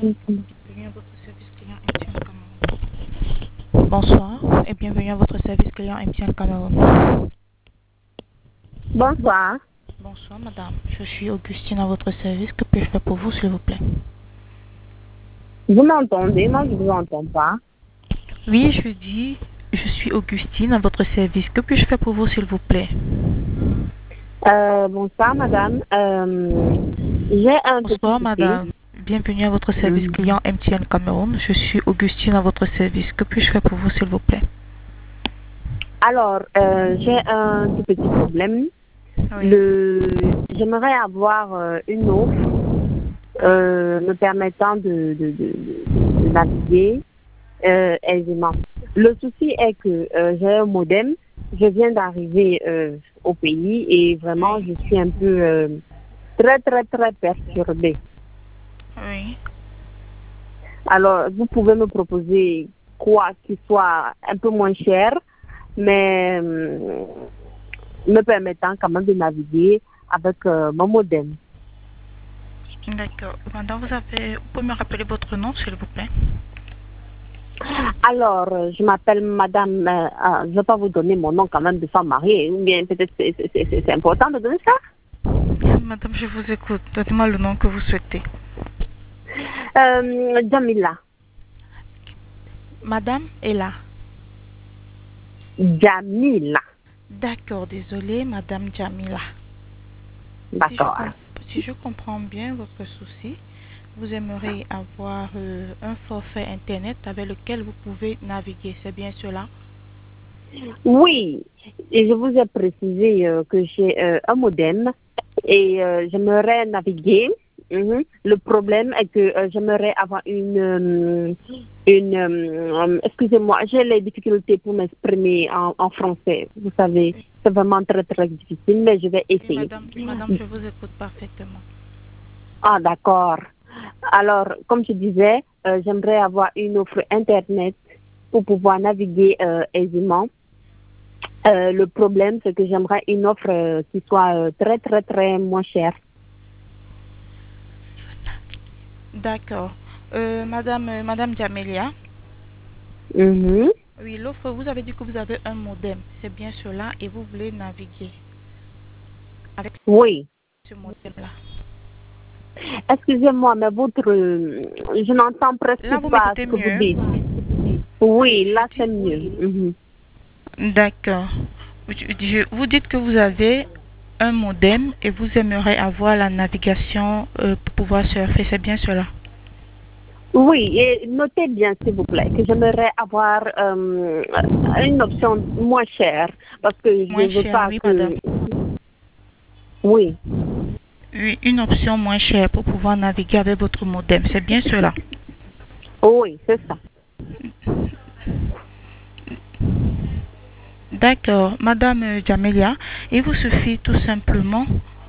Bienvenue à votre service client MTN Cameroun. Bonsoir et bienvenue à votre service client MTN Cameroun. Bonsoir. Bonsoir madame, je suis Augustine à votre service. Que puis-je faire pour vous s'il vous plaît? Vous m'entendez? Moi, je ne vous entends pas. Oui, je dis, je suis Augustine à votre service. Que puis-je faire pour vous s'il vous plaît? Bonsoir, madame. J'ai un petit Bonsoir souci. madame, bienvenue à votre service client MTN Cameroun. Je suis Augustine à votre service. Que puis-je faire pour vous s'il vous plaît? Alors, j'ai un tout petit problème. Oui. J'aimerais avoir une offre me permettant de naviguer aisément. Le souci est que j'ai un modem. Je viens d'arriver au pays et vraiment, je suis un peu très perturbée. Oui. Alors, vous pouvez me proposer quoi qui soit un peu moins cher, mais me permettant quand même de naviguer avec mon modem. D'accord. Madame, vous pouvez me rappeler votre nom s'il vous plaît? Alors, je m'appelle madame, je ne vais pas vous donner mon nom quand même de femme mariée, ou bien peut-être c'est important de donner ça. Madame, je vous écoute. Donnez-moi le nom que vous souhaitez. Jamila. Madame est là. Jamila. D'accord, désolée, Madame Jamila. D'accord. Si je comprends bien votre souci, vous aimeriez avoir un forfait Internet avec lequel vous pouvez naviguer, c'est bien cela? Oui, et je vous ai précisé que j'ai un modem et j'aimerais naviguer. Le problème est que j'aimerais avoir excusez-moi, j'ai les difficultés pour m'exprimer en français. Vous savez, c'est vraiment très difficile, mais je vais essayer. Oui, madame, je vous écoute parfaitement. Ah, d'accord. Alors, comme je disais, j'aimerais avoir une offre Internet pour pouvoir naviguer aisément. Le problème, c'est que j'aimerais une offre qui soit très moins chère. D'accord. Madame Jamelia. Oui, l'offre, vous avez dit que vous avez un modem. C'est bien cela et vous voulez naviguer avec ce modem-là. Excusez-moi, mais je n'entends presque Là, vous pas m'écoutez ce que vous mieux? dites. Oui, là c'est mieux. D'accord. Vous dites que vous avez un modem et vous aimeriez avoir la navigation pour pouvoir surfer, c'est bien cela? Oui, et notez bien s'il vous plaît que j'aimerais avoir une option moins chère parce que je ne veux pas oui, que... madame. Oui. Oui, une option moins chère pour pouvoir naviguer avec votre modem, c'est bien cela? Oui, c'est ça. D'accord, Madame Jamelia, il vous suffit tout simplement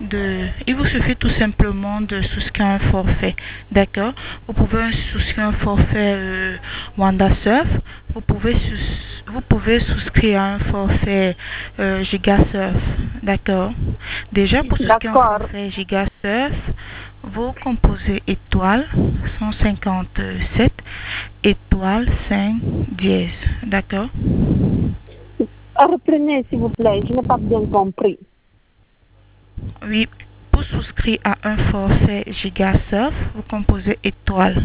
de souscrire un forfait. D'accord? Vous pouvez souscrire un forfait WandaSurf. Vous pouvez souscrire un forfait GigaSurf. D'accord? Déjà, pour souscrire un forfait GigaSurf, vous composez étoile 157 étoile 5 dièse. D'accord? Reprenez s'il vous plaît, je n'ai pas bien compris. Oui, pour souscrire à un forfait GigaSurf, vous composez étoile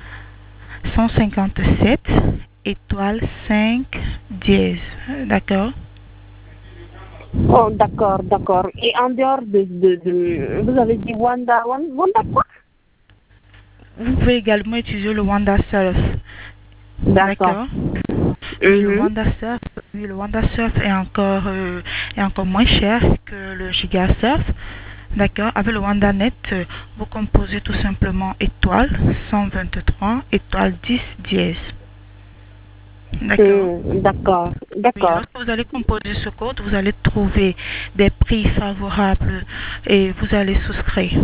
157 étoile 5 dièse. D'accord? Oh, d'accord. Et en dehors vous avez dit Wanda quoi? Vous pouvez également utiliser le WandaSurf. D'accord. Oui, le WandaSurf est encore moins cher que le GigaSurf. D'accord. Avec le WandaNet, vous composez tout simplement étoile 123 étoile 10 dièse. D'accord. Oui, lorsque vous allez composer ce code, vous allez trouver des prix favorables et vous allez souscrire.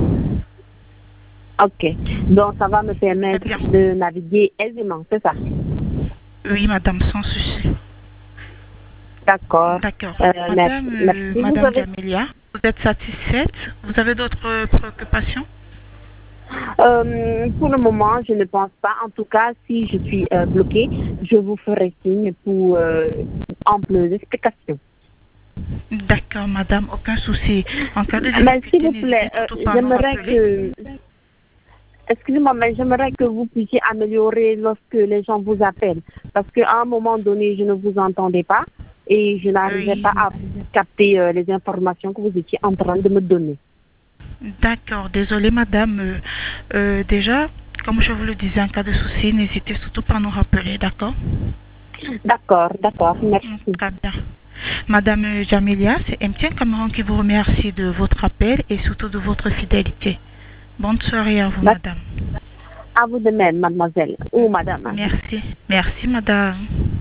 Ok. Donc, ça va me permettre de naviguer aisément, c'est ça? Oui, madame, sans souci. D'accord. D'accord. Merci. Madame Jamelia, vous êtes satisfaite? Vous avez d'autres préoccupations? Pour le moment, je ne pense pas. En tout cas, si je suis bloquée, je vous ferai signe pour amples explications. D'accord, madame, aucun souci. En cas de Mais difficulté, s'il vous plaît, n'hésitez surtout pas à nous j'aimerais rappeler. que... Excusez-moi, mais j'aimerais que vous puissiez améliorer lorsque les gens vous appellent. Parce qu'à un moment donné, je ne vous entendais pas et je n'arrivais Oui. pas à capter les informations que vous étiez en train de me donner. D'accord, désolée, madame. Déjà, comme je vous le disais, en cas de souci, n'hésitez surtout pas à nous rappeler, d'accord? D'accord, merci. Très bien. Madame Jamilia, c'est MTN Cameroun qui vous remercie de votre appel et surtout de votre fidélité. Bonne soirée à vous, madame. À vous de même, mademoiselle ou madame. Merci. Merci, madame.